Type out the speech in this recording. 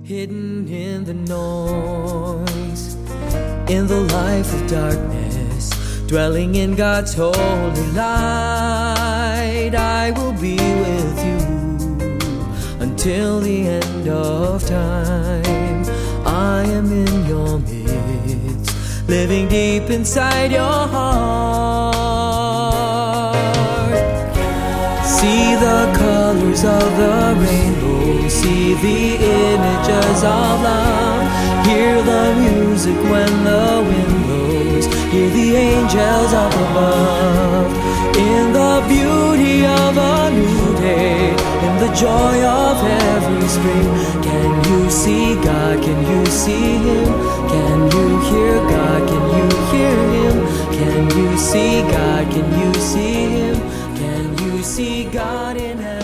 hidden in the noise, in the life of darkness, dwelling in God's holy light. I will be with you until the end of time. I am in your midst, living deep inside your heart. See the colors of the rainbow, see the images of love. Hear the music when the wind blows, hear the angels up above. In the beauty of a new day, in the joy of every spring, can you see God? Can you see Him? Can you hear God? Can you hear Him? Can you see God? Can you see Him? Can you see God in heaven?